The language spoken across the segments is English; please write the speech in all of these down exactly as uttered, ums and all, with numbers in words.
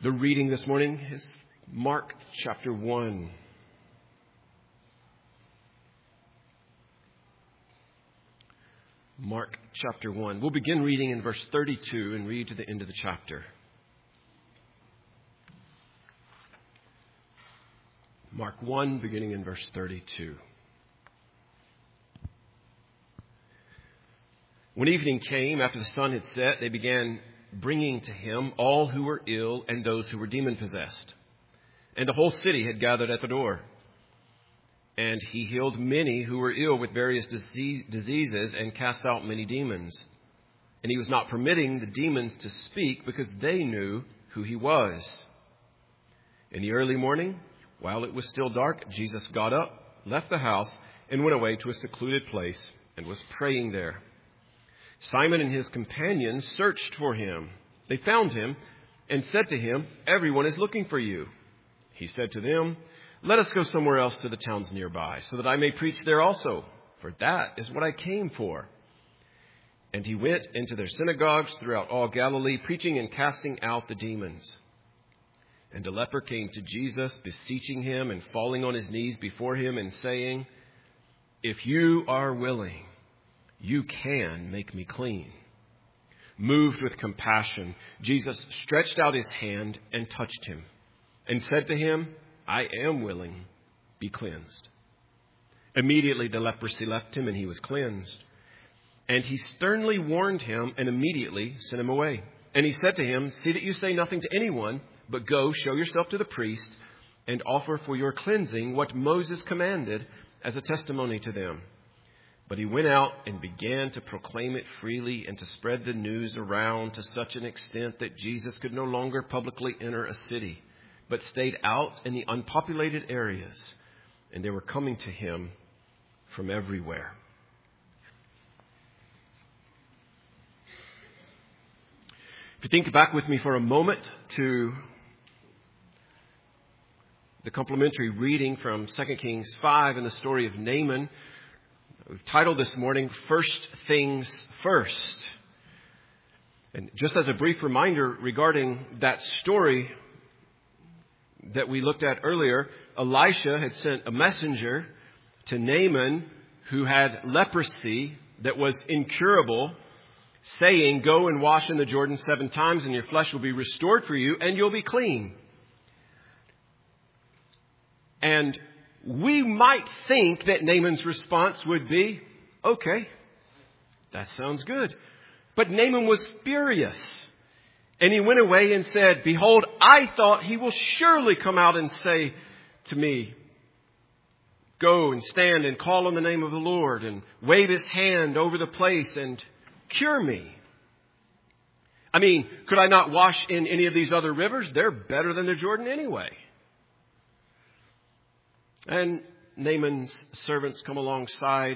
The reading this morning is Mark chapter one. Mark chapter one. We'll begin reading in verse thirty-two and read to the end of the chapter. Mark one, beginning in verse thirty-two. When evening came, after the sun had set, they began bringing to him all who were ill and those who were demon-possessed. And the whole city had gathered at the door. And he healed many who were ill with various disease, diseases and cast out many demons. And he was not permitting the demons to speak because they knew who he was. In the early morning, while it was still dark, Jesus got up, left the house, and went away to a secluded place and was praying there. Simon and his companions searched for him. They found him and said to him, "Everyone is looking for you." He said to them, "Let us go somewhere else to the towns nearby, so that I may preach there also, for that is what I came for." And he went into their synagogues throughout all Galilee, preaching and casting out the demons. And a leper came to Jesus, beseeching him and falling on his knees before him and saying, "If you are willing, you can make me clean." Moved with compassion, Jesus stretched out his hand and touched him and said to him, "I am willing, be cleansed." Immediately the leprosy left him and he was cleansed. And he sternly warned him and immediately sent him away. And he said to him, "See that you say nothing to anyone, but go show yourself to the priest and offer for your cleansing what Moses commanded as a testimony to them." But he went out and began to proclaim it freely and to spread the news around to such an extent that Jesus could no longer publicly enter a city, but stayed out in the unpopulated areas, and they were coming to him from everywhere. If you think back with me for a moment to the complementary reading from Second Kings five and the story of Naaman, we've titled this morning, First Things First. And just as a brief reminder regarding that story that we looked at earlier, Elisha had sent a messenger to Naaman who had leprosy that was incurable, saying, "Go and wash in the Jordan seven times and your flesh will be restored for you and you'll be clean." And we might think that Naaman's response would be, "Okay, that sounds good." But Naaman was furious. And he went away and said, "Behold, I thought he will surely come out and say to me, 'Go and stand and call on the name of the Lord,' and wave his hand over the place and cure me. I mean, could I not wash in any of these other rivers? They're better than the Jordan anyway." And Naaman's servants come alongside,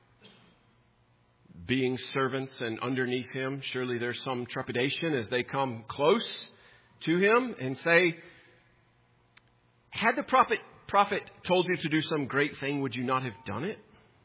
being servants, and underneath him, surely there's some trepidation as they come close to him and say, "Had the prophet, prophet told you to do some great thing, would you not have done it?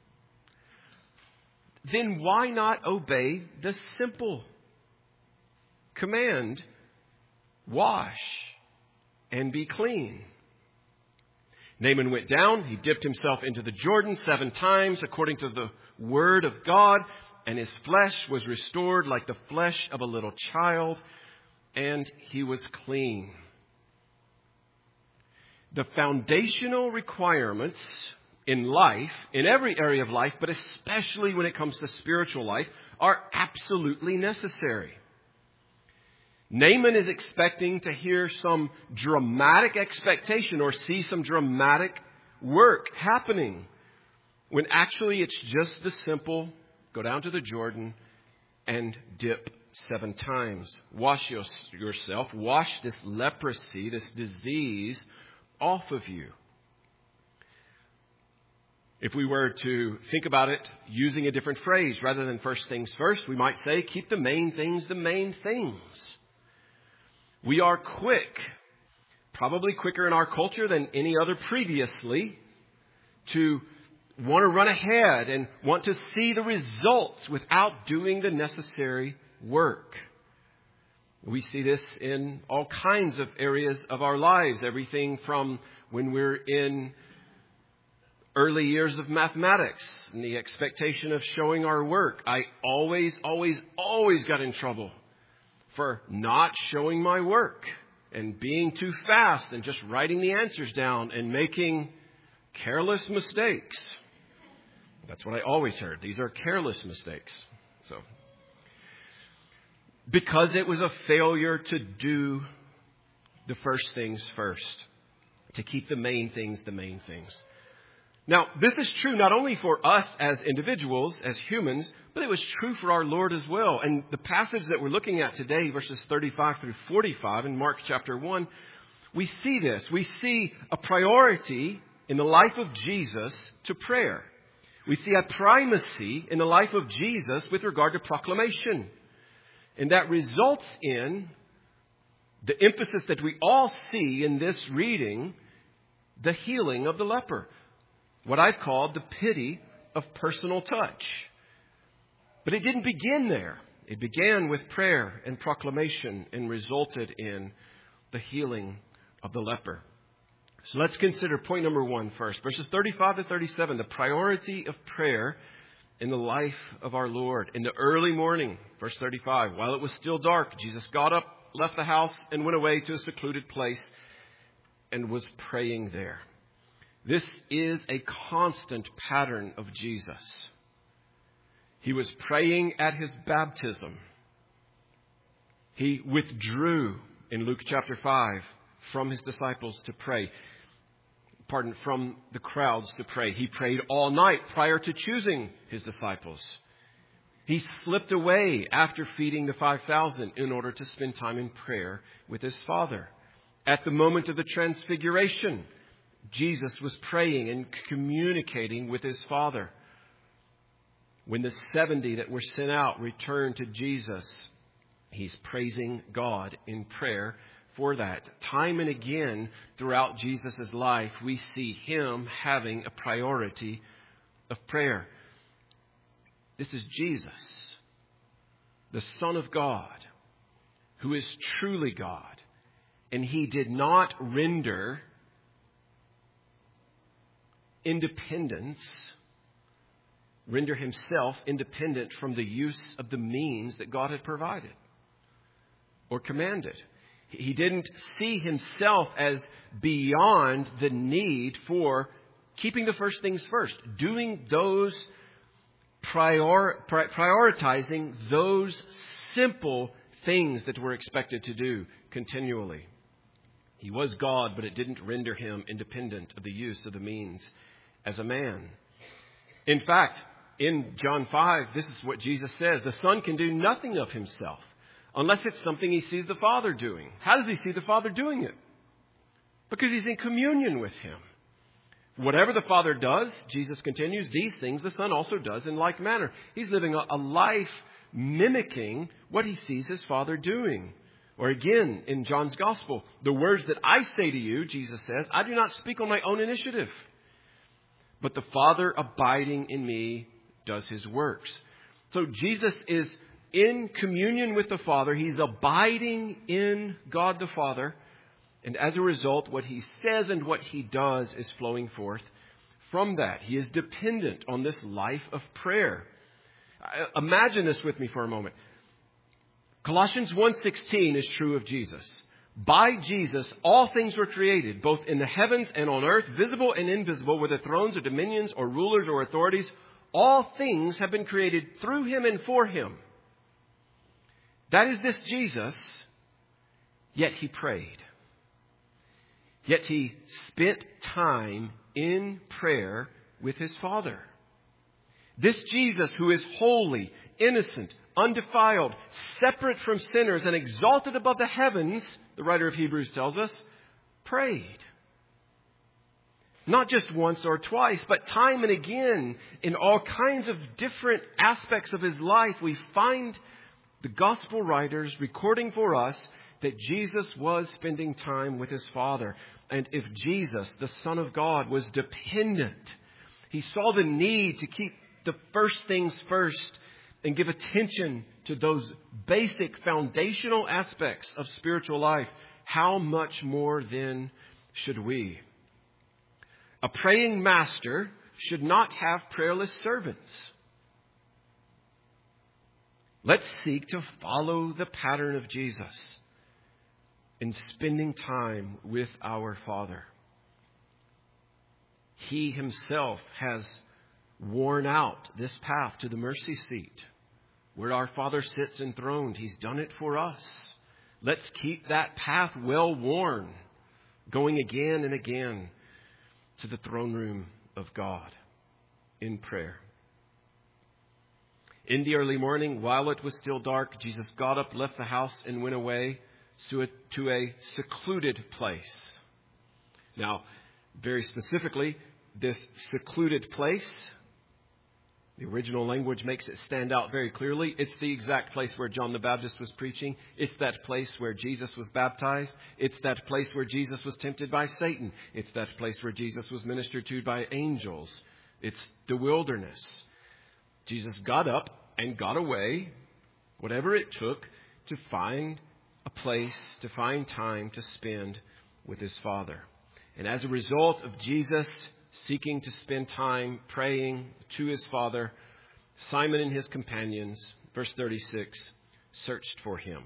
Then why not obey the simple command, wash and be clean?" Naaman went down, he dipped himself into the Jordan seven times according to the word of God, and his flesh was restored like the flesh of a little child, and he was clean. The foundational requirements in life, in every area of life, but especially when it comes to spiritual life, are absolutely necessary. Naaman is expecting to hear some dramatic expectation or see some dramatic work happening, when actually it's just the simple, go down to the Jordan and dip seven times. Wash your, yourself, wash this leprosy, this disease off of you. If we were to think about it using a different phrase, rather than first things first, we might say, keep the main things the main things. We are quick, probably quicker in our culture than any other previously, to want to run ahead and want to see the results without doing the necessary work. We see this in all kinds of areas of our lives. Everything from when we're in early years of mathematics and the expectation of showing our work. I always, always, always got in trouble for not showing my work and being too fast and just writing the answers down and making careless mistakes. That's what I always heard. These are careless mistakes. So, because it was a failure to do the first things first, to keep the main things the main things. Now, this is true not only for us as individuals, as humans, but it was true for our Lord as well. And the passage that we're looking at today, verses thirty-five through forty-five in Mark chapter one, we see this. We see a priority in the life of Jesus to prayer. We see a primacy in the life of Jesus with regard to proclamation. And that results in the emphasis that we all see in this reading, the healing of the leper. What I've called the pity of personal touch. But it didn't begin there. It began with prayer and proclamation and resulted in the healing of the leper. So let's consider point number one first. Verses thirty-five to thirty-seven, the priority of prayer in the life of our Lord. In the early morning, verse thirty-five, while it was still dark, Jesus got up, left the house, and went away to a secluded place and was praying there. This is a constant pattern of Jesus. He was praying at his baptism. He withdrew in Luke chapter five from his disciples to pray. Pardon, from the crowds to pray. He prayed all night prior to choosing his disciples. He slipped away after feeding the five thousand in order to spend time in prayer with his Father. At the moment of the transfiguration, Jesus was praying and communicating with his Father. When the seventy that were sent out returned to Jesus, he's praising God in prayer for that. Time and again throughout Jesus' life, we see him having a priority of prayer. This is Jesus, the Son of God, who is truly God. And he did not render independence, render himself independent from the use of the means that God had provided or commanded. He didn't see himself as beyond the need for keeping the first things first, doing those, prior, prioritizing those simple things that we're expected to do continually. He was God, but it didn't render him independent of the use of the means as a man. In fact, in John five, this is what Jesus says. The Son can do nothing of himself unless it's something he sees the Father doing. How does he see the Father doing it? Because he's in communion with him. Whatever the Father does, Jesus continues, these things the Son also does in like manner. He's living a life mimicking what he sees his Father doing. Or again, in John's Gospel, the words that I say to you, Jesus says, I do not speak on my own initiative, but the Father abiding in me does his works. So Jesus is in communion with the Father. He's abiding in God the Father. And as a result, what he says and what he does is flowing forth from that. He is dependent on this life of prayer. Imagine this with me for a moment. Colossians one sixteen is true of Jesus. By Jesus, all things were created, both in the heavens and on earth, visible and invisible, whether thrones or dominions or rulers or authorities. All things have been created through him and for him. That is this Jesus, yet he prayed. Yet he spent time in prayer with his Father. This Jesus, who is holy, innocent, undefiled, separate from sinners, and exalted above the heavens, the writer of Hebrews tells us, prayed. Not just once or twice, but time and again, in all kinds of different aspects of his life, we find the gospel writers recording for us that Jesus was spending time with his Father. And if Jesus, the Son of God, was dependent, he saw the need to keep the first things first and give attention to those basic foundational aspects of spiritual life, how much more then should we? A praying master should not have prayerless servants. Let's seek to follow the pattern of Jesus in spending time with our Father. He himself has worn out this path to the mercy seat where our Father sits enthroned. He's done it for us. Let's keep that path well worn, going again and again to the throne room of God in prayer. In the early morning, while it was still dark, Jesus got up, left the house, and went away to a, to a secluded place. Now, very specifically, this secluded place, the original language makes it stand out very clearly. It's the exact place where John the Baptist was preaching. It's that place where Jesus was baptized. It's that place where Jesus was tempted by Satan. It's that place where Jesus was ministered to by angels. It's the wilderness. Jesus got up and got away, whatever it took, to find a place, to find time to spend with his Father. And as a result of Jesus seeking to spend time praying to his Father, Simon and his companions, verse thirty-six, searched for him.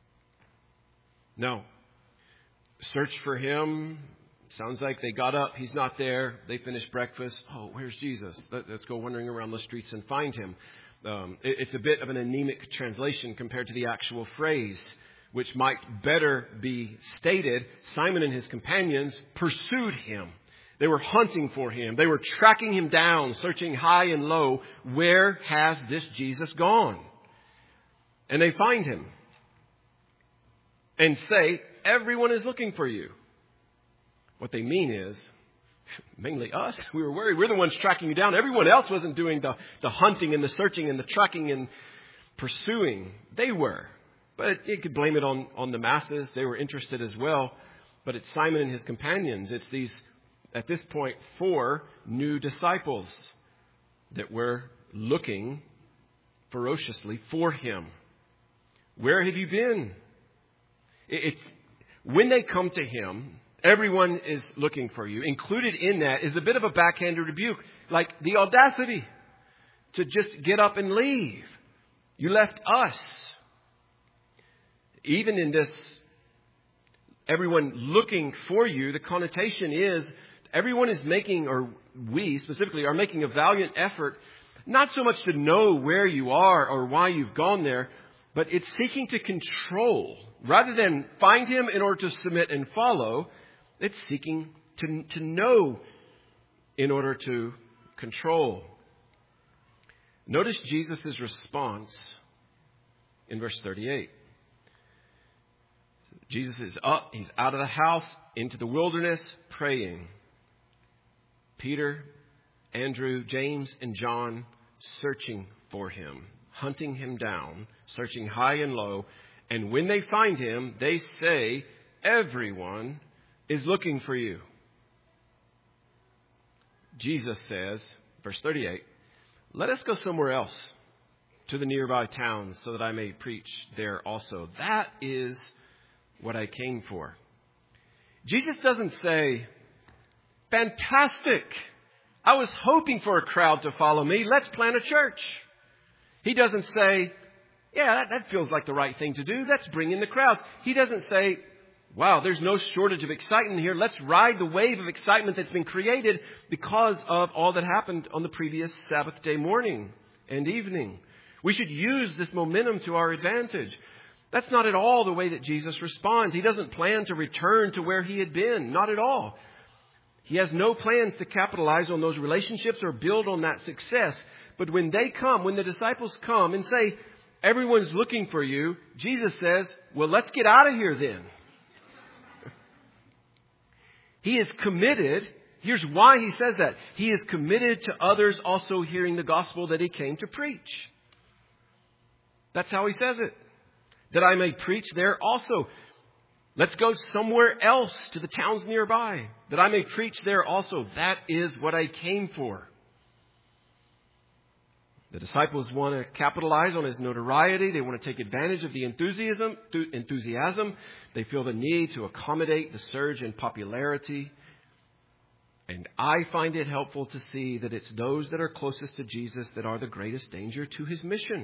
No, searched for him. Sounds like they got up. He's not there. They finished breakfast. Oh, where's Jesus? Let's go wandering around the streets and find him. Um, it's a bit of an anemic translation compared to the actual phrase, which might better be stated. Simon and his companions pursued him. They were hunting for him. They were tracking him down, searching high and low. Where has this Jesus gone? And they find him and say, everyone is looking for you. What they mean is, mainly us. We were worried. We're the ones tracking you down. Everyone else wasn't doing the, the hunting and the searching and the tracking and pursuing. They were. But you could blame it on, on the masses. They were interested as well. But it's Simon and his companions. It's these, at this point, four new disciples that were looking ferociously for him. Where have you been? It's when they come to him, everyone is looking for you. Included in that is a bit of a backhanded rebuke, like the audacity to just get up and leave. You left us. Even in this, everyone looking for you, the connotation is everyone is making, or we specifically are making a valiant effort, not so much to know where you are or why you've gone there, but it's seeking to control. Rather than find him in order to submit and follow, it's seeking to, to know in order to control. Notice Jesus' response in verse thirty-eight. Jesus is up, he's out of the house, into the wilderness, praying. Peter, Andrew, James, and John searching for him, hunting him down, searching high and low. And when they find him, they say, everyone is looking for you. Jesus says, verse thirty-eight, let us go somewhere else to the nearby towns so that I may preach there also. That is what I came for. Jesus doesn't say, fantastic, I was hoping for a crowd to follow me. Let's plant a church. He doesn't say, yeah, that, that feels like the right thing to do. Let's bring in the crowds. He doesn't say, wow, there's no shortage of excitement here. Let's ride the wave of excitement that's been created because of all that happened on the previous Sabbath day morning and evening. We should use this momentum to our advantage. That's not at all the way that Jesus responds. He doesn't plan to return to where he had been. Not at all. He has no plans to capitalize on those relationships or build on that success. But when they come, when the disciples come and say, everyone's looking for you, Jesus says, well, let's get out of here then. He is committed. Here's why he says that. He is committed to others also hearing the gospel that he came to preach. That's how he says it. That I may preach there also. Let's go somewhere else to the towns nearby. That I may preach there also. That is what I came for. The disciples want to capitalize on his notoriety. They want to take advantage of the enthusiasm. enthusiasm. They feel the need to accommodate the surge in popularity. And I find it helpful to see that it's those that are closest to Jesus that are the greatest danger to his mission.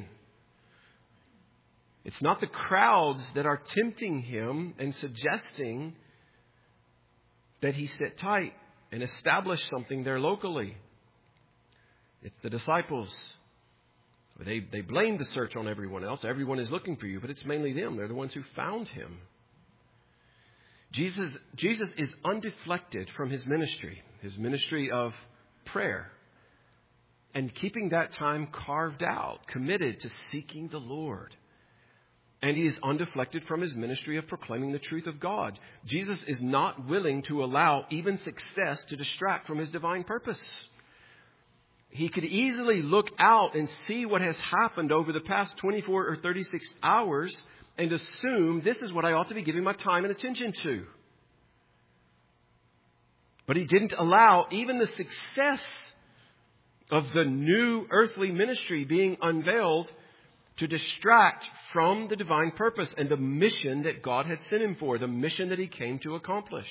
It's not the crowds that are tempting him and suggesting that he sit tight and establish something there locally. It's the disciples. They, they blame the search on everyone else. Everyone is looking for you, but it's mainly them. They're the ones who found him. Jesus, Jesus is undeflected from his ministry, his ministry of prayer, and keeping that time carved out, committed to seeking the Lord. And he is undeflected from his ministry of proclaiming the truth of God. Jesus is not willing to allow even success to distract from his divine purpose. He could easily look out and see what has happened over the past twenty-four or thirty-six hours and assume this is what I ought to be giving my time and attention to. But he didn't allow even the success of the new earthly ministry being unveiled to distract from the divine purpose and the mission that God had sent him for, the mission that he came to accomplish.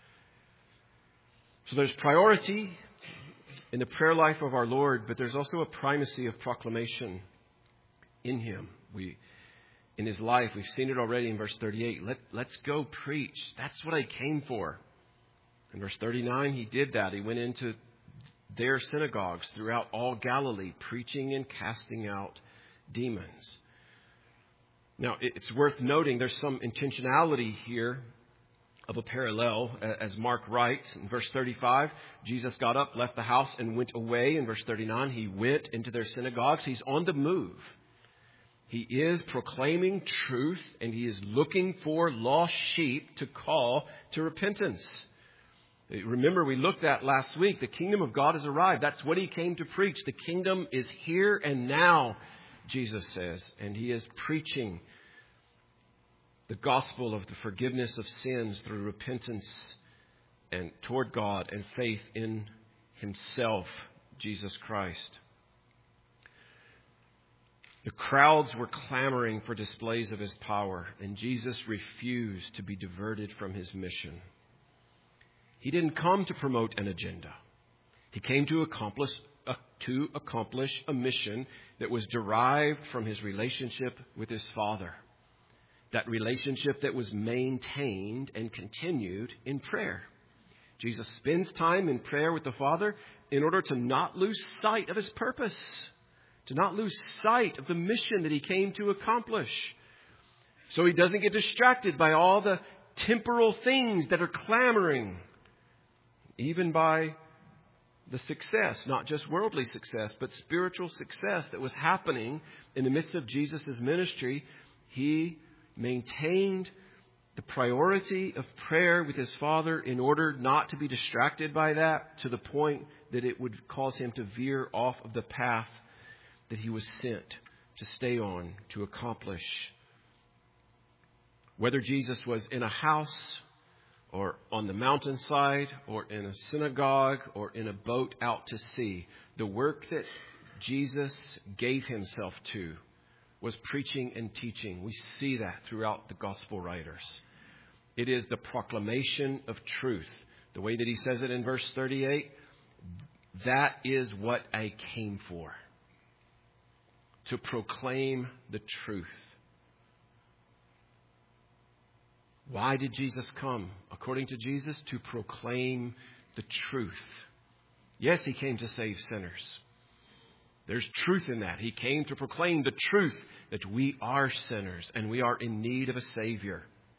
So there's priority in the prayer life of our Lord, but there's also a primacy of proclamation in him. We, in his life, we've seen it already in verse thirty-eight. Let, let's go preach. That's what I came for. In verse thirty-nine, he did that. He went into their synagogues throughout all Galilee, preaching and casting out demons. Now, it's worth noting there's some intentionality here of a parallel, as Mark writes in verse thirty-five. Jesus got up, left the house, and went away. In verse thirty-nine, he went into their synagogues. He's on the move. He is proclaiming truth, and he is looking for lost sheep to call to repentance. Remember, we looked at last week, the kingdom of God has arrived. That's what he came to preach. The kingdom is here and now, Jesus says, and he is preaching the gospel of the forgiveness of sins through repentance and toward God and faith in himself, Jesus Christ. The crowds were clamoring for displays of his power, and Jesus refused to be diverted from his mission. He didn't come to promote an agenda. He came to accomplish a, to accomplish a mission that was derived from his relationship with his Father. That relationship that was maintained and continued in prayer. Jesus spends time in prayer with the Father in order to not lose sight of his purpose, to not lose sight of the mission that he came to accomplish. So he doesn't get distracted by all the temporal things that are clamoring, even by the success, not just worldly success, but spiritual success that was happening in the midst of Jesus' ministry. He maintained the priority of prayer with his Father in order not to be distracted by that, to the point that it would cause him to veer off of the path that he was sent to stay on, to accomplish. Whether Jesus was in a house or on the mountainside or in a synagogue or in a boat out to sea, the work that Jesus gave himself to was preaching and teaching. We see that throughout the gospel writers. It is the proclamation of truth. The way that he says it in verse thirty-eight, that is what I came for. To proclaim the truth. Why did Jesus come? According to Jesus, to proclaim the truth. Yes, he came to save sinners. There's truth in that. He came to proclaim the truth that we are sinners and we are in need of a Savior.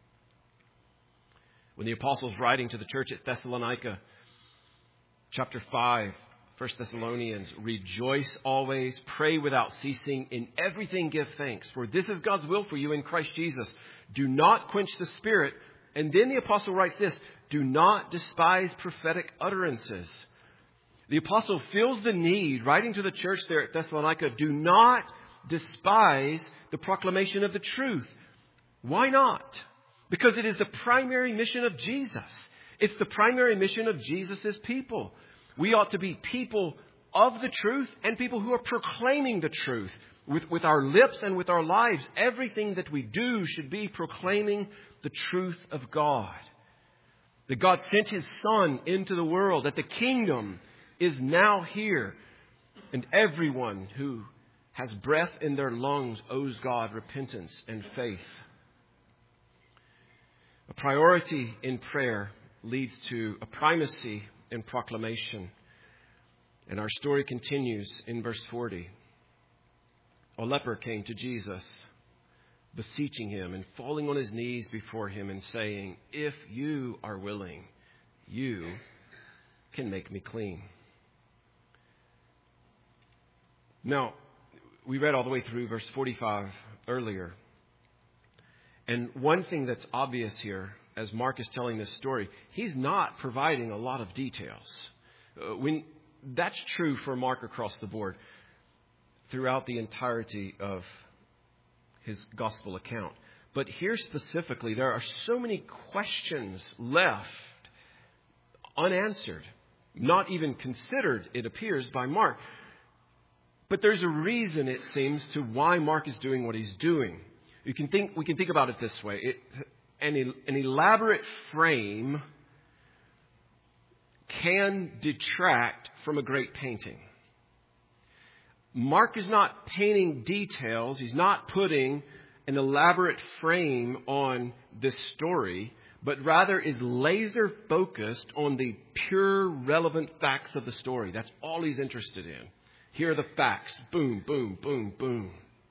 When the apostles writing to the church at Thessalonica, chapter five, First Thessalonians, rejoice always, pray without ceasing, in everything give thanks, for this is God's will for you in Christ Jesus. Do not quench the Spirit. And then the apostle writes this, do not despise prophetic utterances. The apostle feels the need, writing to the church there at Thessalonica, do not despise the proclamation of the truth. Why not? Because it is the primary mission of Jesus. It's the primary mission of Jesus' people. We ought to be people of the truth and people who are proclaiming the truth with, with our lips and with our lives. Everything that we do should be proclaiming the truth of God. That God sent His Son into the world, that the kingdom is now here, and everyone who has breath in their lungs owes God repentance and faith. A priority in prayer leads to a primacy in proclamation. And our story continues in verse forty. A leper came to Jesus, beseeching Him and falling on his knees before Him and saying, "If you are willing, you can make me clean." Now, we read all the way through verse forty-five earlier. And one thing that's obvious here, as Mark is telling this story, he's not providing a lot of details. Uh, when that's true for Mark across the board throughout the entirety of his gospel account. But here specifically, there are so many questions left unanswered, not even considered, it appears, by Mark. But there's a reason, it seems, to why Mark is doing what he's doing. You can think, we can think about it this way. It, an, an elaborate frame can detract from a great painting. Mark is not painting details. He's not putting an elaborate frame on this story, but rather is laser focused on the pure relevant facts of the story. That's all he's interested in. Here are the facts. Boom, boom, boom, boom.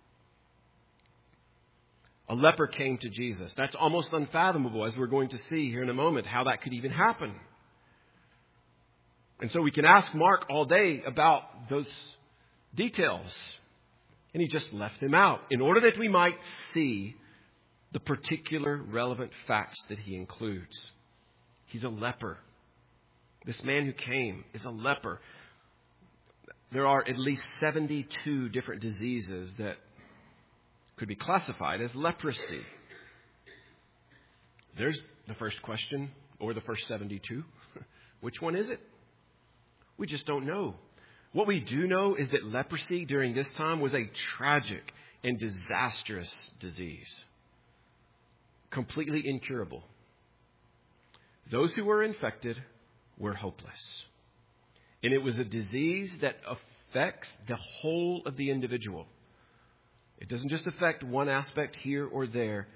A leper came to Jesus. That's almost unfathomable, as we're going to see here in a moment, how that could even happen. And so we can ask Mark all day about those details. And he just left them out in order that we might see the particular relevant facts that he includes. He's a leper. This man who came is a leper. There are at least seventy-two different diseases that could be classified as leprosy. There's the first question, or the first seventy-two. Which one is it? We just don't know. What we do know is that leprosy during this time was a tragic and disastrous disease. Completely incurable. Those who were infected were hopeless. And it was a disease that affects the whole of the individual. It doesn't just affect one aspect here or there.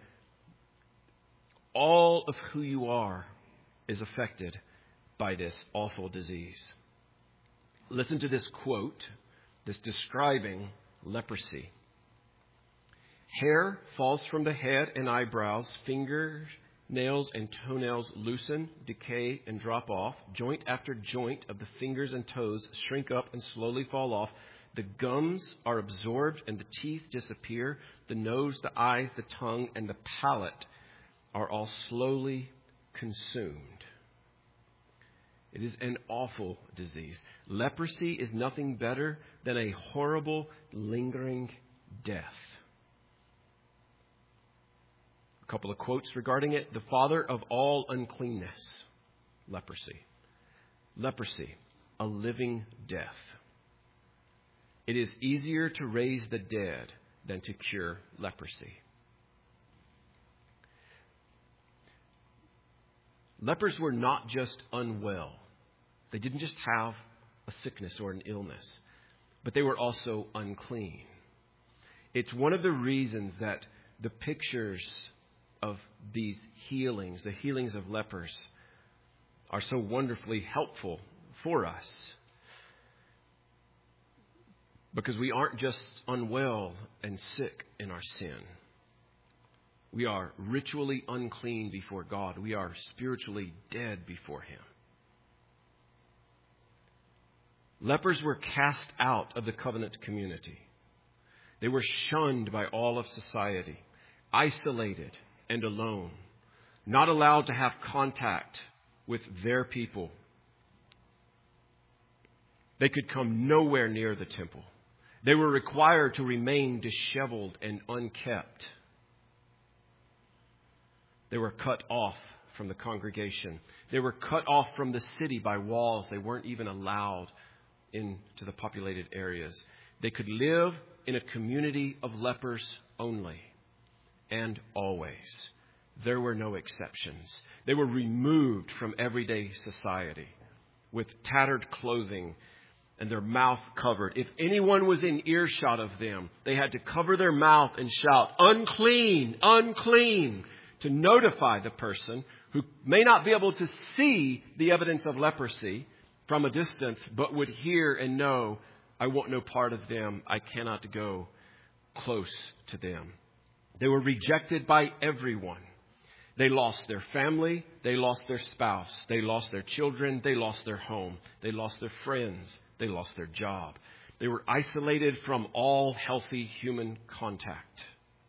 All of who you are is affected by this awful disease. Listen to this quote that's describing leprosy. Hair falls from the head and eyebrows, fingers, nails, and toenails loosen, decay, and drop off. Joint after joint of the fingers and toes shrink up and slowly fall off. The gums are absorbed and the teeth disappear. The nose, the eyes, the tongue, and the palate are all slowly consumed. It is an awful disease. Leprosy is nothing better than a horrible, lingering death. A couple of quotes regarding it. The father of all uncleanness, leprosy. Leprosy, a living death. It is easier to raise the dead than to cure leprosy. Lepers were not just unwell. They didn't just have a sickness or an illness, but they were also unclean. It's one of the reasons that the pictures of these healings, the healings of lepers, are so wonderfully helpful for us. Because we aren't just unwell and sick in our sin. We are ritually unclean before God. We are spiritually dead before Him. Lepers were cast out of the covenant community. They were shunned by all of society, isolated and alone, not allowed to have contact with their people. They could come nowhere near the temple. They were required to remain disheveled and unkept. They were cut off from the congregation. They were cut off from the city by walls. They weren't even allowed into the populated areas. They could live in a community of lepers only and always. There were no exceptions. They were removed from everyday society with tattered clothing and their mouth covered. If anyone was in earshot of them, they had to cover their mouth and shout, "Unclean, unclean," to notify the person who may not be able to see the evidence of leprosy from a distance, but would hear and know, "I want no part of them. I cannot go close to them." They were rejected by everyone. They lost their family. They lost their spouse. They lost their children. They lost their home. They lost their friends. They lost their job. They were isolated from all healthy human contact.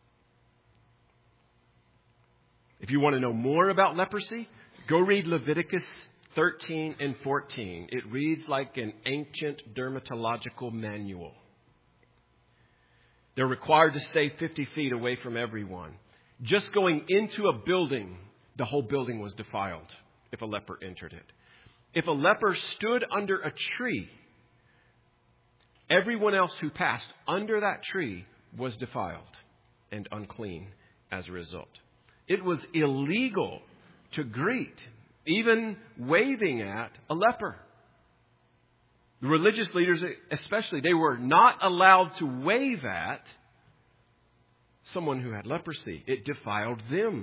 If you want to know more about leprosy, go read Leviticus thirteen and fourteen. It reads like an ancient dermatological manual. They're required to stay fifty feet away from everyone. Just going into a building, the whole building was defiled if a leper entered it. If a leper stood under a tree, everyone else who passed under that tree was defiled and unclean as a result. It was illegal to greet, even waving at, a leper. The religious leaders especially, they were not allowed to wave at someone who had leprosy. It defiled them.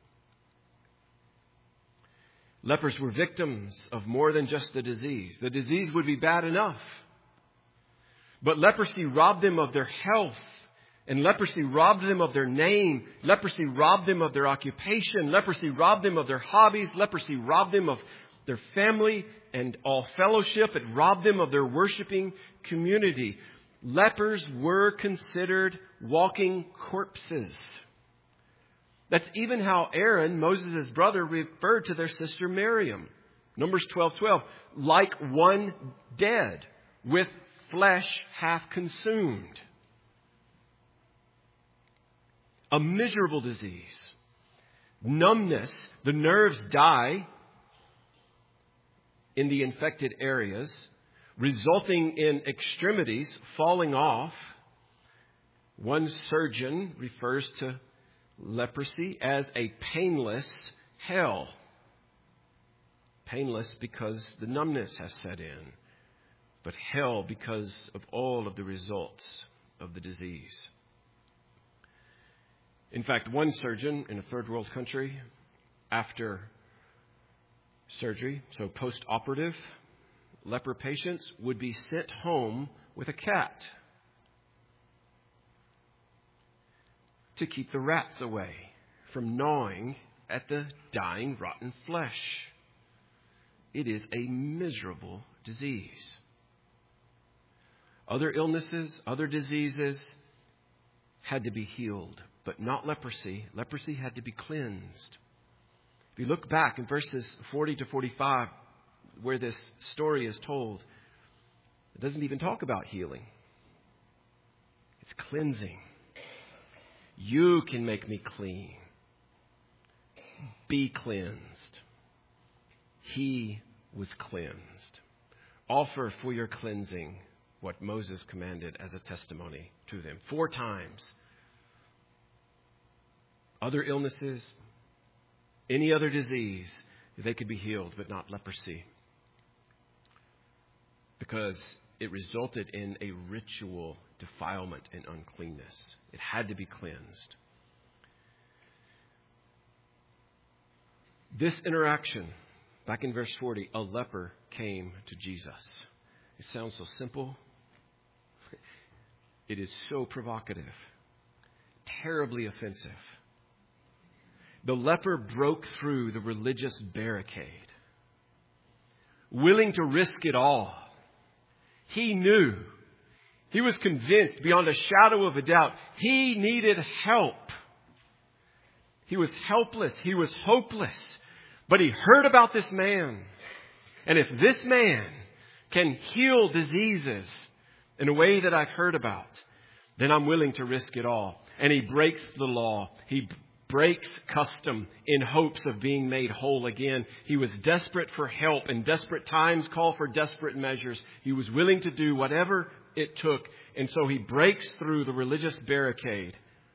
Lepers were victims of more than just the disease. The disease would be bad enough, but leprosy robbed them of their health, and leprosy robbed them of their name. Leprosy robbed them of their occupation. Leprosy robbed them of their hobbies. Leprosy robbed them of their family and all fellowship. It robbed them of their worshiping community. Lepers were considered walking corpses. That's even how Aaron, Moses' brother, referred to their sister Miriam. Numbers twelve twelve. Like one dead, with flesh half consumed. A miserable disease. Numbness. The nerves die in the infected areas, resulting in extremities falling off. One surgeon refers to leprosy as a painless hell. Painless because the numbness has set in, but hell because of all of the results of the disease. In fact, one surgeon in a third world country, after surgery, so post-operative, leper patients would be sent home with a cat to keep the rats away from gnawing at the dying, rotten flesh. It is a miserable disease. Other illnesses, other diseases had to be healed, but not leprosy. Leprosy had to be cleansed. If you look back in verses forty to forty-five, where this story is told, it doesn't even talk about healing. It's cleansing. You can make me clean. Be cleansed. He was cleansed. Offer for your cleansing what Moses commanded as a testimony to them. Four times. Other illnesses, any other disease, they could be healed, but not leprosy. Because it resulted in a ritual defilement and uncleanness. It had to be cleansed. This interaction, back in verse forty, a leper came to Jesus. It sounds so simple. It is so provocative, terribly offensive. The leper broke through the religious barricade, willing to risk it all. He knew, he was convinced beyond a shadow of a doubt, he needed help. He was helpless. He was hopeless. But he heard about this man. And if this man can heal diseases in a way that I've heard about, then I'm willing to risk it all. And he breaks the law. He breaks custom in hopes of being made whole again. He was desperate for help, and desperate times call for desperate measures. He was willing to do whatever it took. And so he breaks through the religious barricade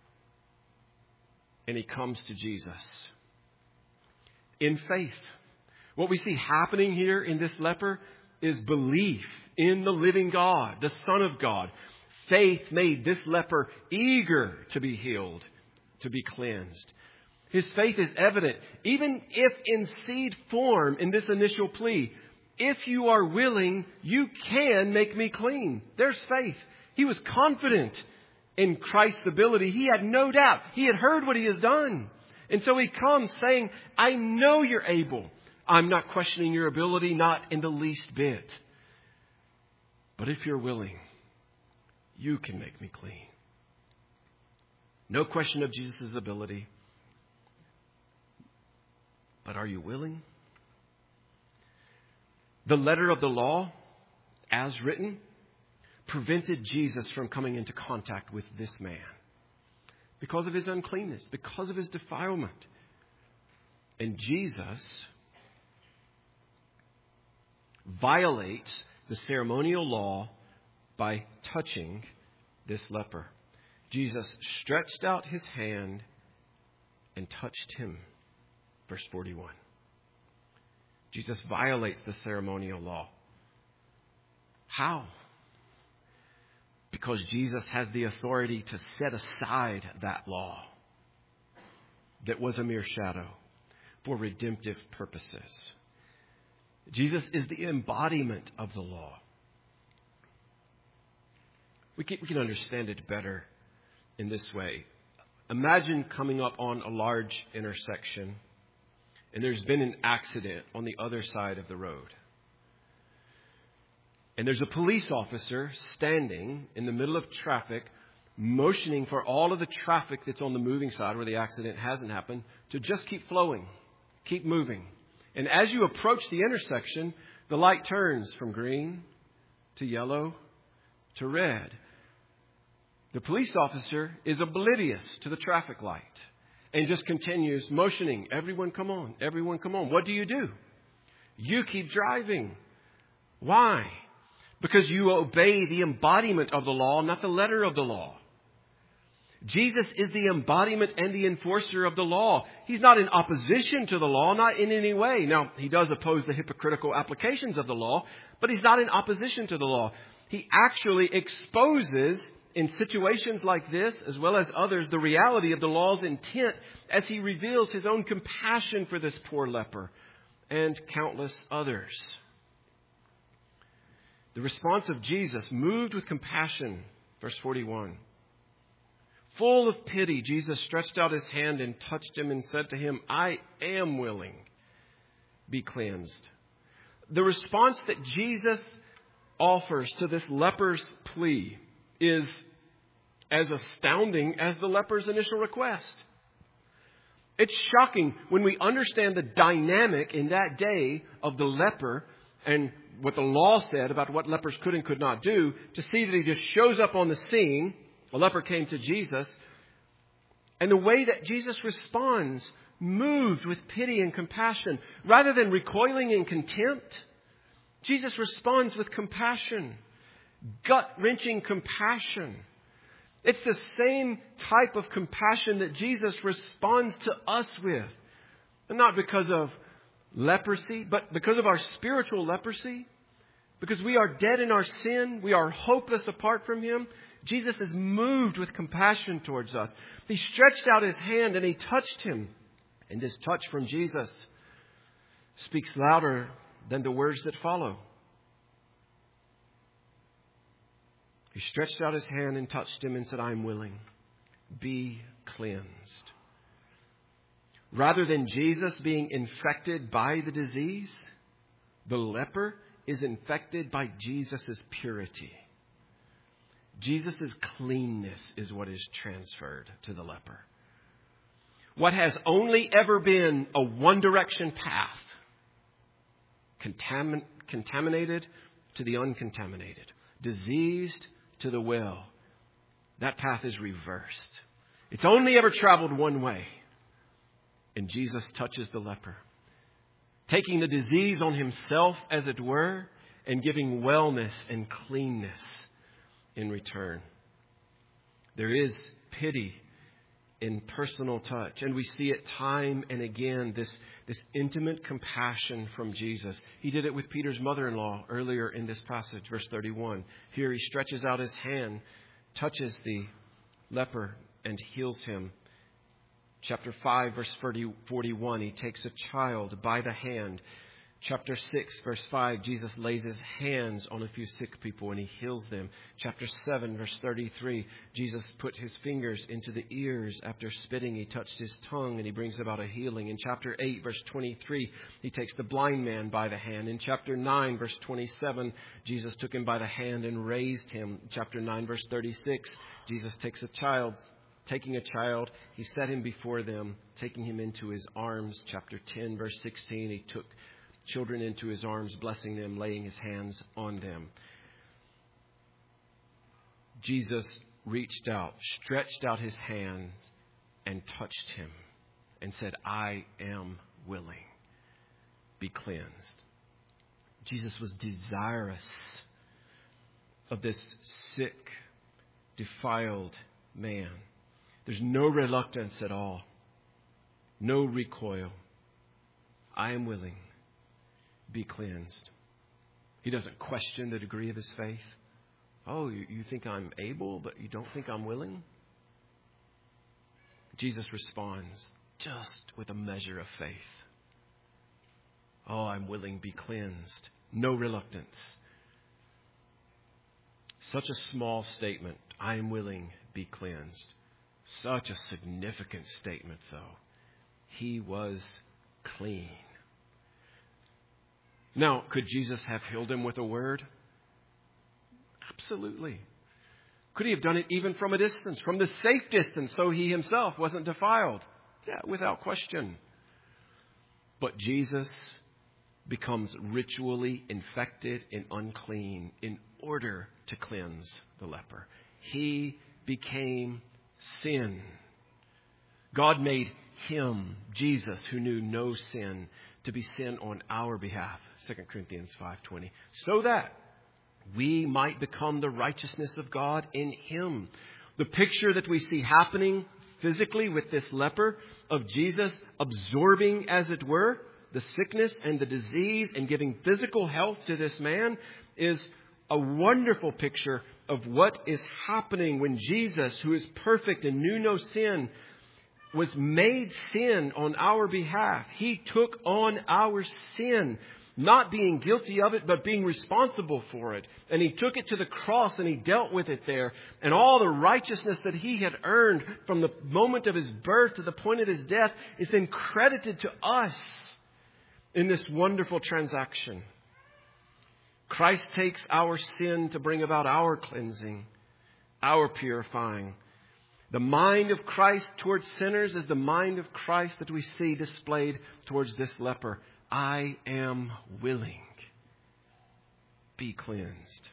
and he comes to Jesus in faith. What we see happening here in this leper is belief in the living God, the Son of God. Faith made this leper eager to be healed, to be cleansed. His faith is evident, even if in seed form in this initial plea. If you are willing, you can make me clean. There's faith. He was confident in Christ's ability. He had no doubt. He had heard what he has done. And so he comes saying, I know you're able. I'm not questioning your ability, not in the least bit. But if you're willing, you can make me clean. No question of Jesus' ability. But are you willing? The letter of the law, as written, prevented Jesus from coming into contact with this man because of his uncleanness, because of his defilement. And Jesus violates the ceremonial law by touching this leper. Jesus stretched out his hand and touched him. Verse forty-one. Jesus violates the ceremonial law. How? Because Jesus has the authority to set aside that law that was a mere shadow for redemptive purposes. Jesus is the embodiment of the law. We can, we can understand it better in this way. Imagine coming up on a large intersection and there's been an accident on the other side of the road. And there's a police officer standing in the middle of traffic, motioning for all of the traffic that's on the moving side where the accident hasn't happened to just keep flowing, keep moving. And as you approach the intersection, the light turns from green to yellow to red. The police officer is oblivious to the traffic light and just continues motioning. Everyone come on. Everyone come on. What do you do? You keep driving. Why? Because you obey the embodiment of the law, not the letter of the law. Jesus is the embodiment and the enforcer of the law. He's not in opposition to the law, not in any way. Now, he does oppose the hypocritical applications of the law, but he's not in opposition to the law. He actually exposes in situations like this, as well as others, the reality of the law's intent as he reveals his own compassion for this poor leper and countless others. The response of Jesus, moved with compassion, verse forty-one. Full of pity, Jesus stretched out his hand and touched him and said to him, I am willing, be cleansed. The response that Jesus offers to this leper's plea is as astounding as the leper's initial request. It's shocking when we understand the dynamic in that day of the leper and what the law said about what lepers could and could not do, to see that he just shows up on the scene. A leper came to Jesus, and the way that Jesus responds, moved with pity and compassion, rather than recoiling in contempt, Jesus responds with compassion, gut-wrenching compassion. It's the same type of compassion that Jesus responds to us with. And not because of leprosy, but because of our spiritual leprosy. Because we are dead in our sin. We are hopeless apart from Him. Jesus is moved with compassion towards us. He stretched out His hand and He touched him. And this touch from Jesus speaks louder than the words that follow. He stretched out His hand and touched him and said, I am willing. Be cleansed. Rather than Jesus being infected by the disease, the leper is infected by Jesus' purity. Jesus' cleanness is what is transferred to the leper. What has only ever been a one-direction path, contamin- contaminated to the uncontaminated, diseased to the well, that path is reversed. It's only ever traveled one way. And Jesus touches the leper, taking the disease on himself, as it were, and giving wellness and cleanness in return. There is pity in personal touch, and we see it time and again, this, this intimate compassion from Jesus. He did it with Peter's mother-in-law earlier in this passage, verse thirty-one. Here he stretches out his hand, touches the leper, and heals him. Chapter five, verse forty-one, he takes a child by the hand. Chapter six, verse five, Jesus lays his hands on a few sick people and he heals them. Chapter seven, verse thirty-three, Jesus put his fingers into the ears after spitting. He touched his tongue and he brings about a healing. In chapter eight, verse twenty-three, he takes the blind man by the hand. In chapter nine, verse twenty-seven, Jesus took him by the hand and raised him. Chapter nine, verse thirty-six, Jesus takes a child. Taking a child, he set him before them, taking him into his arms. Chapter ten, verse sixteen, he took children into his arms, blessing them, laying his hands on them. Jesus reached out, stretched out his hands, and touched him and said, I am willing. Be cleansed. Jesus was desirous of this sick, defiled man. There's no reluctance at all. No recoil. I am willing. Be cleansed. He doesn't question the degree of his faith. Oh, you, you think I'm able, but you don't think I'm willing? Jesus responds just with a measure of faith. Oh, I'm willing. Be cleansed. No reluctance. Such a small statement. I am willing. Be cleansed. Such a significant statement, though. He was clean. Now, could Jesus have healed him with a word? Absolutely. Could he have done it even from a distance, from the safe distance, so he himself wasn't defiled? Yeah, without question. But Jesus becomes ritually infected and unclean in order to cleanse the leper. He became sin. God made him, Jesus, who knew no sin, to be sin on our behalf. Second Corinthians five twenty. So that we might become the righteousness of God in him. The picture that we see happening physically with this leper of Jesus absorbing, as it were, the sickness and the disease and giving physical health to this man is a wonderful picture of what is happening when Jesus, who is perfect and knew no sin, was made sin on our behalf. He took on our sin, not being guilty of it, but being responsible for it. And he took it to the cross and he dealt with it there. And all the righteousness that he had earned from the moment of his birth to the point of his death is then credited to us in this wonderful transaction. Christ takes our sin to bring about our cleansing, our purifying. The mind of Christ towards sinners is the mind of Christ that we see displayed towards this leper. I am willing. Be cleansed.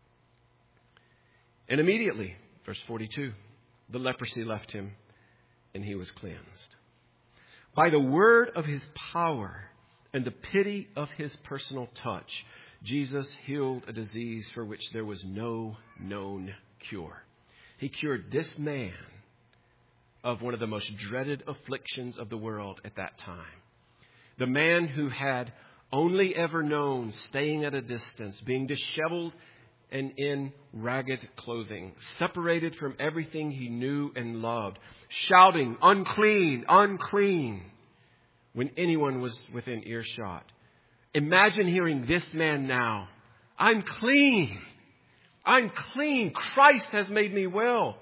And immediately, verse forty-two, the leprosy left him and he was cleansed. By the word of his power and the pity of his personal touch, Jesus healed a disease for which there was no known cure. He cured this man of one of the most dreaded afflictions of the world at that time. The man who had only ever known staying at a distance, being disheveled and in ragged clothing, separated from everything he knew and loved, shouting, unclean, unclean, when anyone was within earshot. Imagine hearing this man now. I'm clean. I'm clean. Christ has made me well.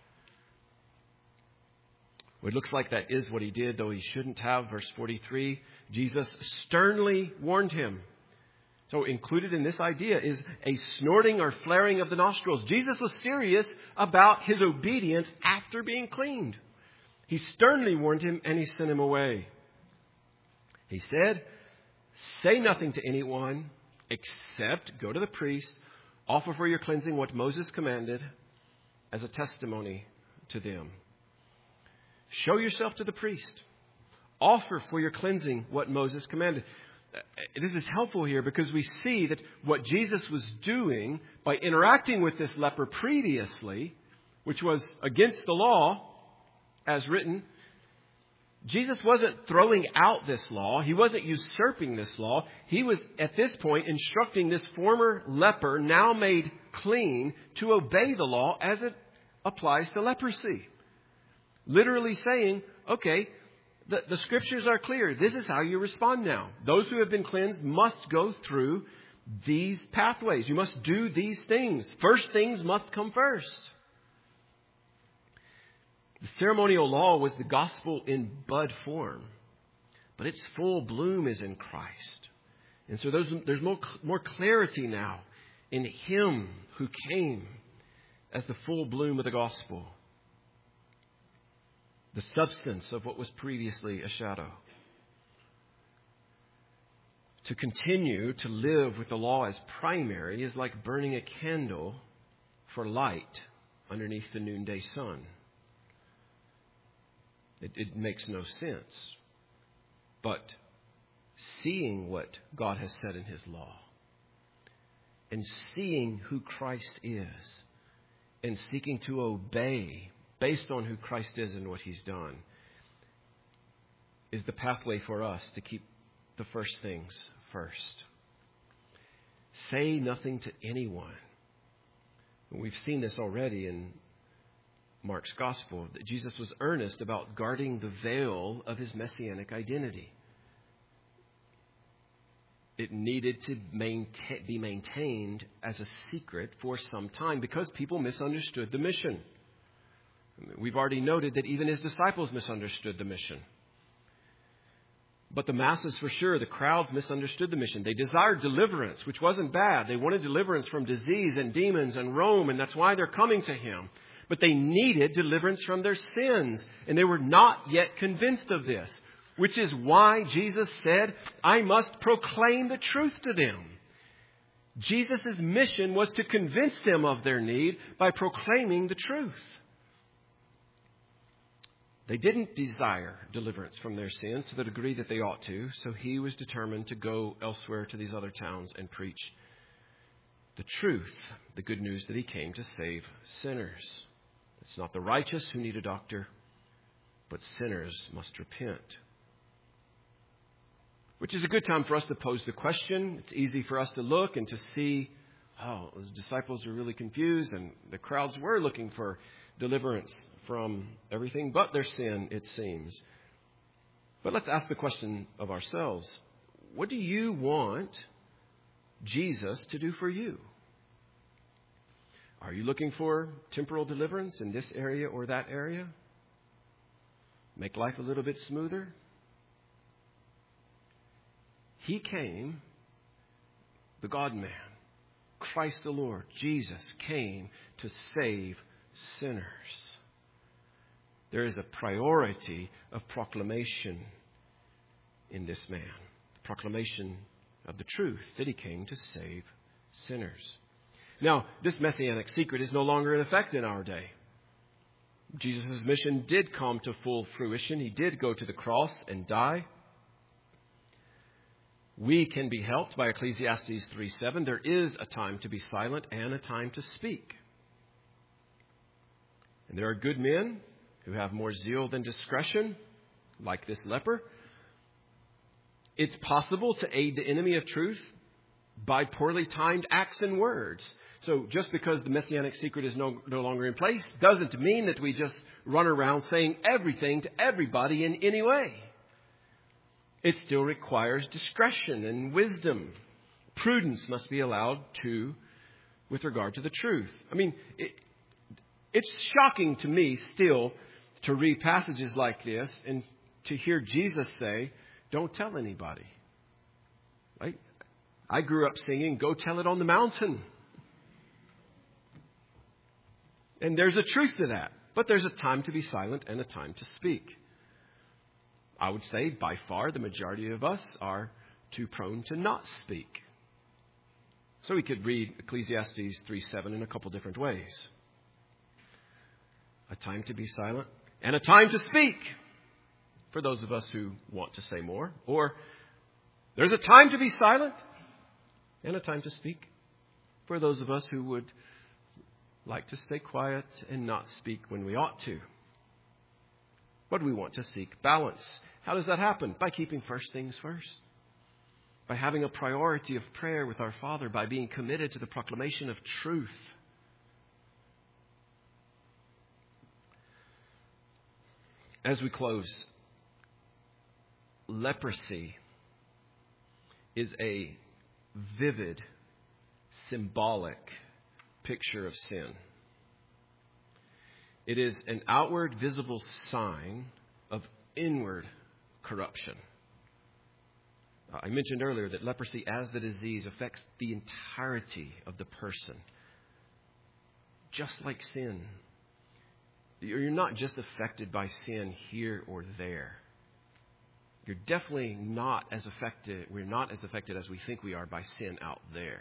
Well, it looks like that is what he did, though he shouldn't have. Verse forty-three, Jesus sternly warned him. So included in this idea is a snorting or flaring of the nostrils. Jesus was serious about his obedience after being cleaned. He sternly warned him and he sent him away. He said, say nothing to anyone except go to the priest, offer for your cleansing what Moses commanded as a testimony to them. Show yourself to the priest. offer for your cleansing what Moses commanded. This is helpful here because we see that what Jesus was doing by interacting with this leper previously, which was against the law as written, Jesus wasn't throwing out this law. He wasn't usurping this law. He was at this point instructing this former leper, now made clean, to obey the law as it applies to leprosy. Literally saying, okay, The, the scriptures are clear. This is how you respond now. Those who have been cleansed must go through these pathways. You must do these things. First things must come first. The ceremonial law was the gospel in bud form, but its full bloom is in Christ. And so there's, there's more, more clarity now in Him who came as the full bloom of the gospel. The substance of what was previously a shadow. To continue to live with the law as primary is like burning a candle for light underneath the noonday sun. It, it makes no sense. But seeing what God has said in His law and seeing who Christ is and seeking to obey based on who Christ is and what He's done, is the pathway for us to keep the first things first. Say nothing to anyone. We've seen this already in Mark's Gospel, that Jesus was earnest about guarding the veil of His messianic identity. It needed to maintain, be maintained as a secret for some time because people misunderstood the mission. We've already noted that even His disciples misunderstood the mission. But the masses, for sure, the crowds misunderstood the mission. They desired deliverance, which wasn't bad. They wanted deliverance from disease and demons and Rome, and that's why they're coming to Him. But they needed deliverance from their sins, and they were not yet convinced of this, which is why Jesus said, I must proclaim the truth to them. Jesus' mission was to convince them of their need by proclaiming the truth. They didn't desire deliverance from their sins to the degree that they ought to, so He was determined to go elsewhere to these other towns and preach the truth, the good news that He came to save sinners. It's not the righteous who need a doctor, but sinners must repent. Which is a good time for us to pose the question. It's easy for us to look and to see, oh, the disciples are really confused, and the crowds were looking for deliverance from everything but their sin, it seems. But let's ask the question of ourselves. What do you want Jesus to do for you? Are you looking for temporal deliverance in this area or that area? Make life a little bit smoother? He came, the God-man, Christ the Lord, Jesus came to save sinners. There is a priority of proclamation in this man. The proclamation of the truth that He came to save sinners. Now, this messianic secret is no longer in effect in our day. Jesus' mission did come to full fruition. He did go to the cross and die. We can be helped by Ecclesiastes three seven. There is a time to be silent and a time to speak. And there are good men who have more zeal than discretion, like this leper. It's possible to aid the enemy of truth by poorly timed acts and words. So just because the messianic secret is no, no longer in place doesn't mean that we just run around saying everything to everybody in any way. It still requires discretion and wisdom. Prudence must be allowed to with regard to the truth. I mean, it, it's shocking to me still to read passages like this and to hear Jesus say, don't tell anybody. Right? I grew up singing, go tell it on the mountain. And there's a truth to that. But there's a time to be silent and a time to speak. I would say by far the majority of us are too prone to not speak. So we could read Ecclesiastes three seven in a couple different ways. A time to be silent and a time to speak. for those of us who want to say more. Or there's a time to be silent and a time to speak for those of us who would like to stay quiet and not speak when we ought to. But we want to seek balance. How does that happen? By keeping first things first. By having a priority of prayer with our Father. By being committed to the proclamation of truth. As we close, leprosy is a vivid, symbolic picture of sin. It is an outward, visible sign of inward corruption. Uh, I mentioned earlier that leprosy, as the disease, affects the entirety of the person. Just like sin. You're not just affected by sin here or there. You're definitely not as affected, we're not as affected as we think we are by sin out there.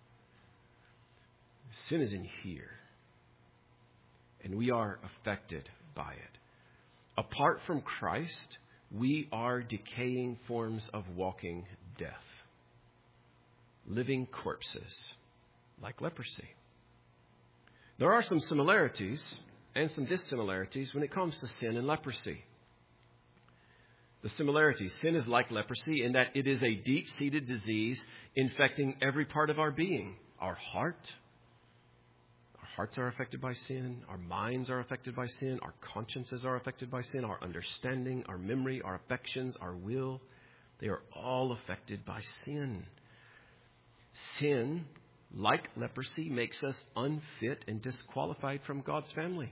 Sin is in here. And we are affected by it. Apart from Christ, we are decaying forms of walking death. Living corpses, like leprosy. There are some similarities and some dissimilarities when it comes to sin and leprosy. The similarity, sin is like leprosy in that it is a deep-seated disease infecting every part of our being. Our heart, our hearts are affected by sin. Our minds are affected by sin. Our consciences are affected by sin. Our understanding, our memory, our affections, our will, they are all affected by sin. Sin, like leprosy, makes us unfit and disqualified from God's family.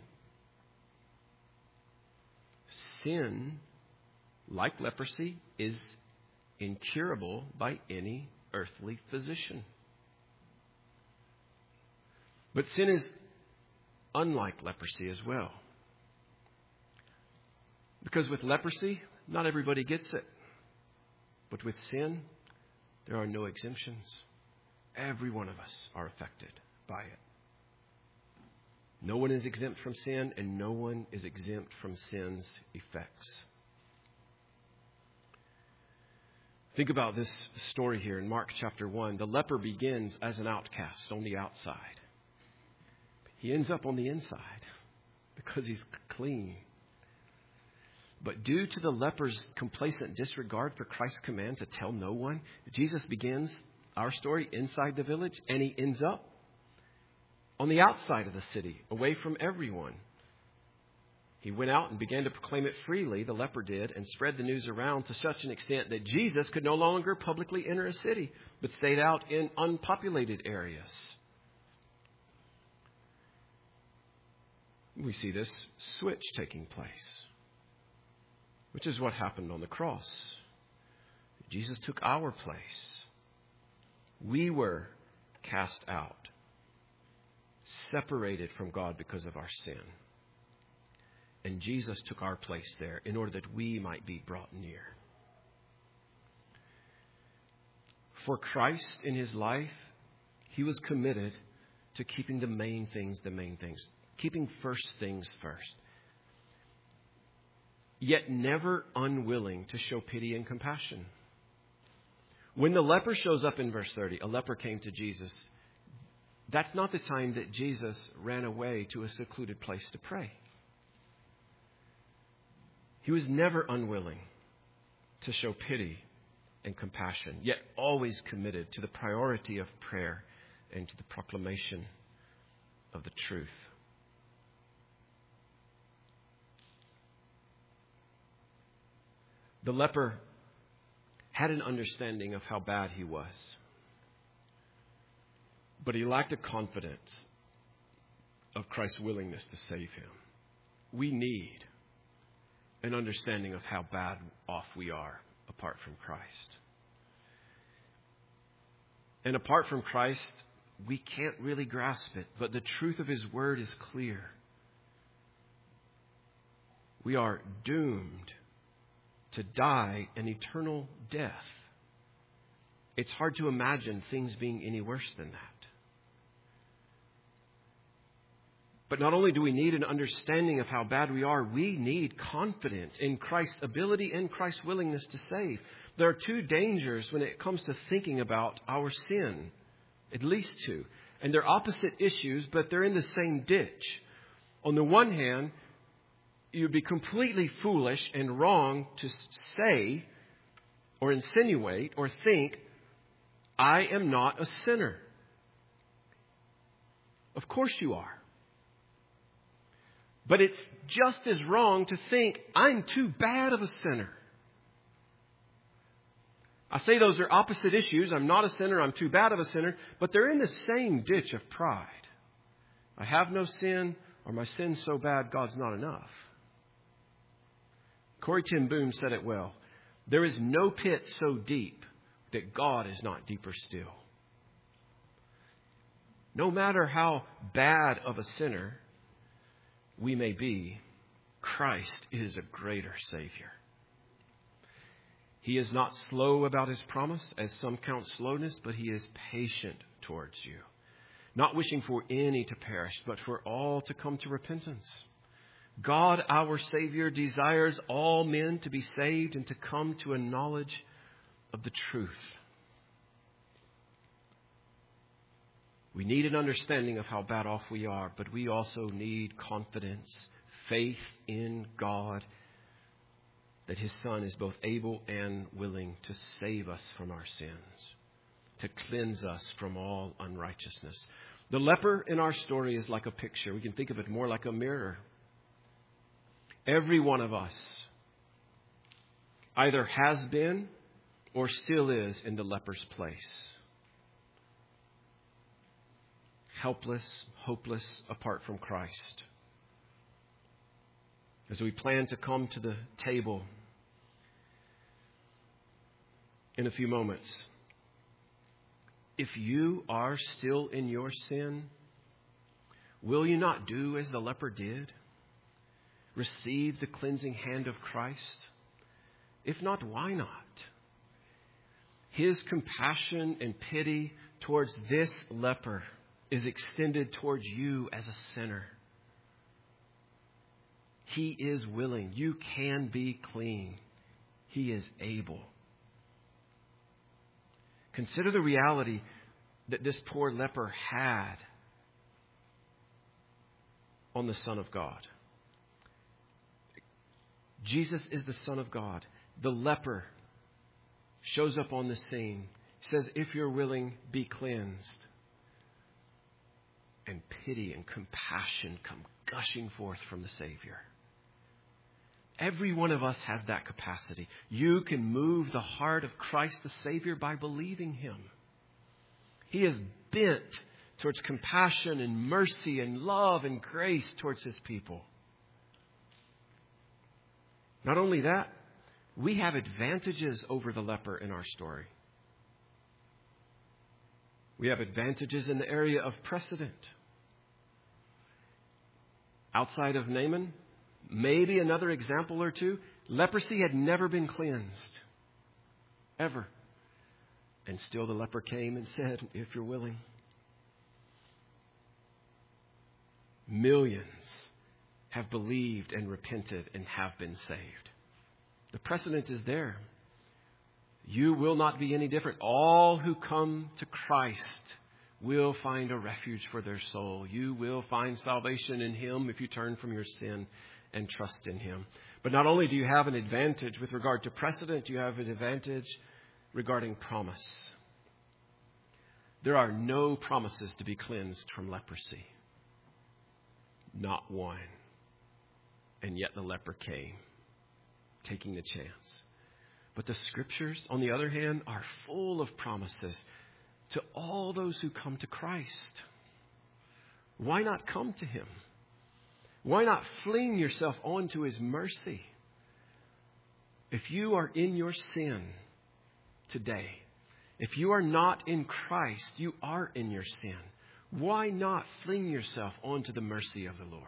Sin, like leprosy, is incurable by any earthly physician. But sin is unlike leprosy as well. Because with leprosy, not everybody gets it. But with sin, there are no exemptions. Every one of us are affected by it. No one is exempt from sin, and no one is exempt from sin's effects. Think about this story here in Mark chapter one. The leper begins as an outcast on the outside. He ends up on the inside because he's clean. But due to the leper's complacent disregard for Christ's command to tell no one, Jesus begins our story inside the village, and he ends up on the outside of the city, away from everyone. He went out and began to proclaim it freely, the leper did, and spread the news around to such an extent that Jesus could no longer publicly enter a city, but stayed out in unpopulated areas. We see this switch taking place, which is what happened on the cross. Jesus took our place. We were cast out, separated from God because of our sin. And Jesus took our place there in order that we might be brought near. For Christ in his life, he was committed to keeping the main things the main things. Keeping first things first. Yet never unwilling to show pity and compassion. When the leper shows up in verse thirty, a leper came to Jesus. That's not the time that Jesus ran away to a secluded place to pray. He was never unwilling to show pity and compassion, yet always committed to the priority of prayer and to the proclamation of the truth. The leper had an understanding of how bad he was, but he lacked a confidence of Christ's willingness to save him. We need an understanding of how bad off we are apart from Christ. And apart from Christ, we can't really grasp it, but the truth of his word is clear. We are doomed to die an eternal death. It's hard to imagine things being any worse than that. But not only do we need an understanding of how bad we are, we need confidence in Christ's ability and Christ's willingness to save. There are two dangers when it comes to thinking about our sin, at least two. And they're opposite issues, but they're in the same ditch. On the one hand, you would be completely foolish and wrong to say or insinuate or think, I am not a sinner. Of course you are. But it's just as wrong to think, I'm too bad of a sinner. I say those are opposite issues. I'm not a sinner. I'm too bad of a sinner. But they're in the same ditch of pride. I have no sin, or my sin's so bad, God's not enough. Corrie ten Boom said it well. There is no pit so deep that God is not deeper still. No matter how bad of a sinner we may be, Christ is a greater Savior. He is not slow about His promise, as some count slowness, but He is patient towards you, not wishing for any to perish, but for all to come to repentance. God, our Savior, desires all men to be saved and to come to a knowledge of the truth. We need an understanding of how bad off we are, but we also need confidence, faith in God, that His Son is both able and willing to save us from our sins, to cleanse us from all unrighteousness. The leper in our story is like a picture. We can think of it more like a mirror. Every one of us either has been or still is in the leper's place. Helpless, hopeless, apart from Christ. As we plan to come to the table in a few moments, if you are still in your sin, will you not do as the leper did? Receive the cleansing hand of Christ? If not, why not? His compassion and pity towards this leper is extended towards you as a sinner. He is willing. You can be clean. He is able. Consider the reality that this poor leper had on the Son of God. Jesus is the Son of God. The leper shows up on the scene. He says, if you're willing, be cleansed. And pity and compassion come gushing forth from the Savior. Every one of us has that capacity. You can move the heart of Christ the Savior by believing Him. He is bent towards compassion and mercy and love and grace towards His people. Not only that, we have advantages over the leper in our story. We have advantages in the area of precedent. Outside of Naaman, maybe another example or two, leprosy had never been cleansed. Ever. And still the leper came and said, if you're willing. Millions have believed and repented and have been saved. The precedent is there. You will not be any different. All who come to Christ will find a refuge for their soul. You will find salvation in Him if you turn from your sin and trust in Him. But not only do you have an advantage with regard to precedent, you have an advantage regarding promise. There are no promises to be cleansed from leprosy. Not one. And yet the leper came, taking the chance. But the Scriptures, on the other hand, are full of promises to all those who come to Christ. Why not come to Him? Why not fling yourself onto His mercy? If you are in your sin today, if you are not in Christ, you are in your sin. Why not fling yourself onto the mercy of the Lord?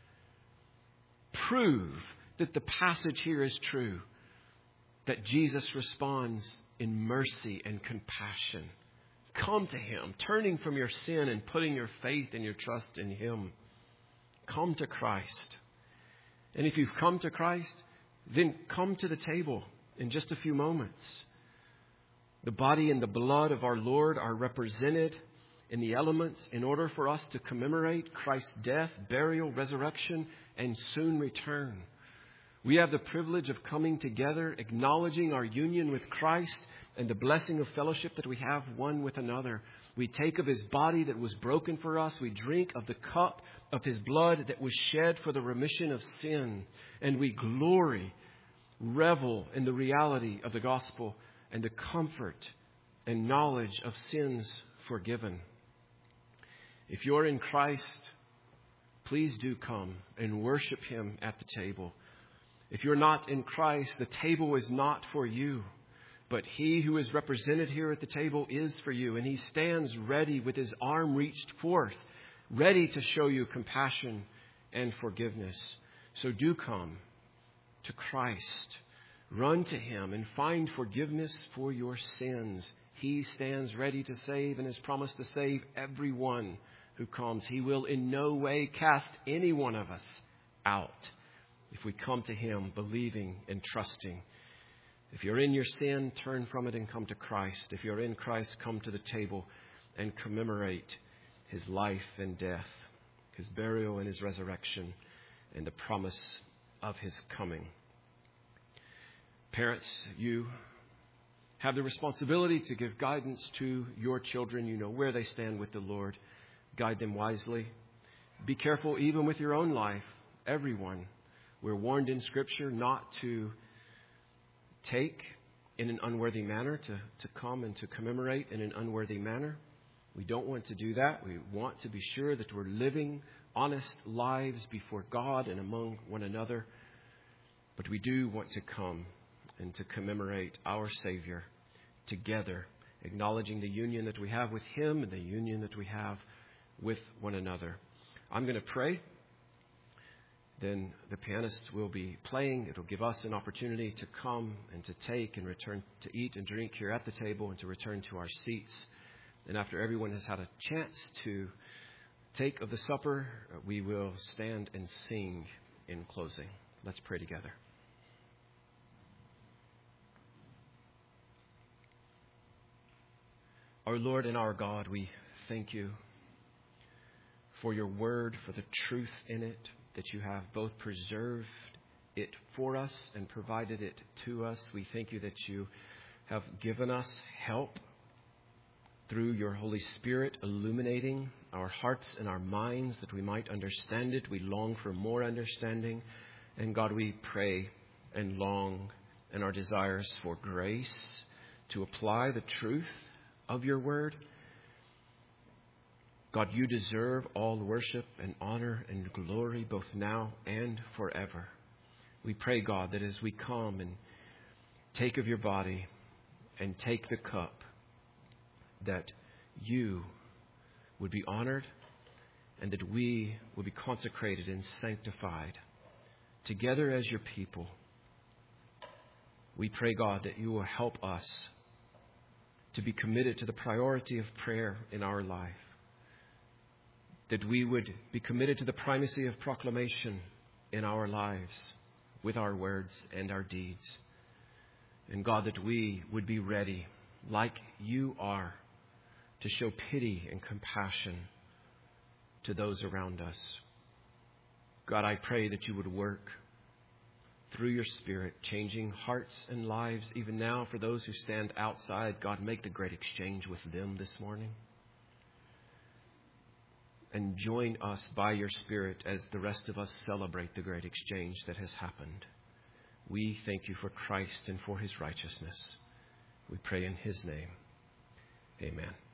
Prove that the passage here is true, that Jesus responds in mercy and compassion. Come to Him, turning from your sin and putting your faith and your trust in Him. come to Christ. And if you've come to Christ, then come to the table in just a few moments. The body and the blood of our Lord are represented in the elements in order for us to commemorate Christ's death, burial, resurrection, and soon return. We have the privilege of coming together, acknowledging our union with Christ and the blessing of fellowship that we have one with another. We take of His body that was broken for us. We drink of the cup of His blood that was shed for the remission of sin. And we glory, revel in the reality of the gospel and the comfort and knowledge of sins forgiven. If you're in Christ, please do come and worship Him at the table. If you're not in Christ, the table is not for you. But He who is represented here at the table is for you. And He stands ready with His arm reached forth, ready to show you compassion and forgiveness. So do come to Christ. Run to Him and find forgiveness for your sins. He stands ready to save and has promised to save everyone who comes. He will in no way cast any one of us out if we come to Him believing and trusting. If you're in your sin, turn from it and come to Christ. If you're in Christ, come to the table and commemorate His life and death, His burial and His resurrection, and the promise of His coming. Parents, you have the responsibility to give guidance to your children. You know where they stand with the Lord. Guide them wisely. Be careful even with your own life. Everyone. We're warned in Scripture not to take in an unworthy manner, to, to come and to commemorate in an unworthy manner. We don't want to do that. We want to be sure that we're living honest lives before God and among one another. But we do want to come and to commemorate our Savior together, acknowledging the union that we have with Him and the union that we have with one another. I'm going to pray. Then the pianist will be playing. It'll give us an opportunity to come and to take and return to eat and drink here at the table and to return to our seats. And after everyone has had a chance to take of the supper, we will stand and sing in closing. Let's pray together. Our Lord and our God, we thank You for Your word, for the truth in it, that You have both preserved it for us and provided it to us. We thank You that You have given us help through Your Holy Spirit, illuminating our hearts and our minds that we might understand it. We long for more understanding. And God, we pray and long in our desires for grace to apply the truth of Your word. God, You deserve all worship and honor and glory, both now and forever. We pray, God, that as we come and take of Your body and take the cup, that You would be honored and that we would be consecrated and sanctified together as Your people. We pray, God, that You will help us to be committed to the priority of prayer in our life, that we would be committed to the primacy of proclamation in our lives with our words and our deeds. And God, that we would be ready, like You are, to show pity and compassion to those around us. God, I pray that You would work through Your Spirit, changing hearts and lives even now for those who stand outside. God, make the great exchange with them this morning. And join us by Your Spirit as the rest of us celebrate the great exchange that has happened. We thank You for Christ and for His righteousness. We pray in His name. Amen.